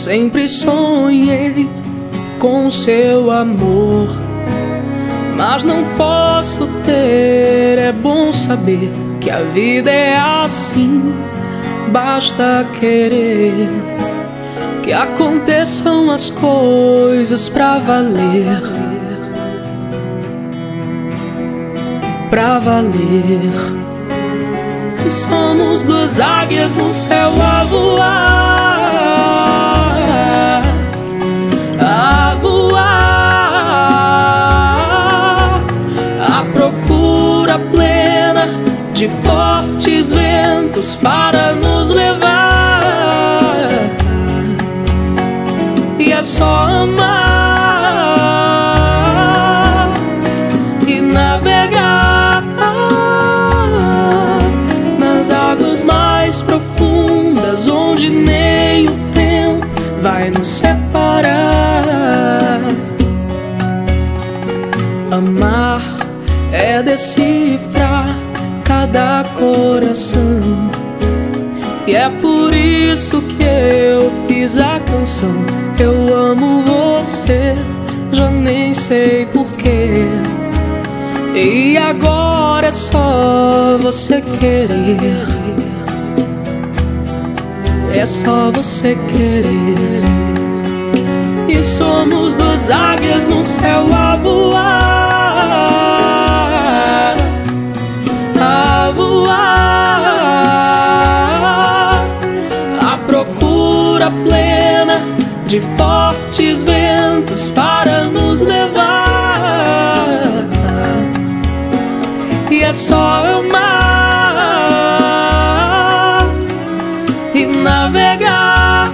sempre sonhei com seu amor, mas não posso ter. É bom saber que a vida é assim, basta querer que aconteçam as coisas pra valer, pra valer. E somos duas águias no céu a voar, a voar, à procura plena de fortes ventos para nos levar. E é só amar e navegar nas águas mais profundas, onde nem o tempo vai nos separar. Amar é decifrar cada coração, e é por isso que eu fiz a canção. Eu amo você, já nem sei porquê, e agora é só você querer. É só você querer. E somos duas águias no céu a voar, a voar, à procura plena de fortes ventos para nos levar. E é só amar e navegar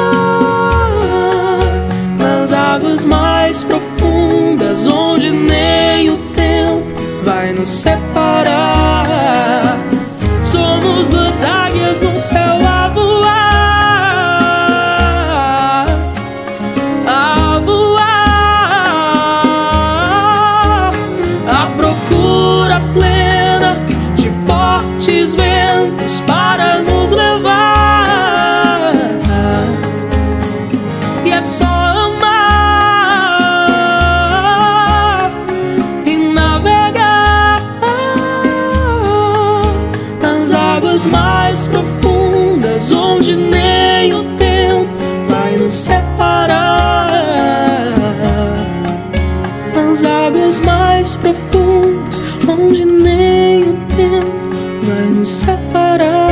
nas águas mais profundas, onde nem o tempo vai nos separar. Somos duas águias no céu a voar, a voar, à procura plena de fortes ventos para nos levar. E é só amar e navegar nas águas mais profundas, onde nem o tempo vai nos separar. Nas águas mais profundas, onde nem o tempo vai nos separar.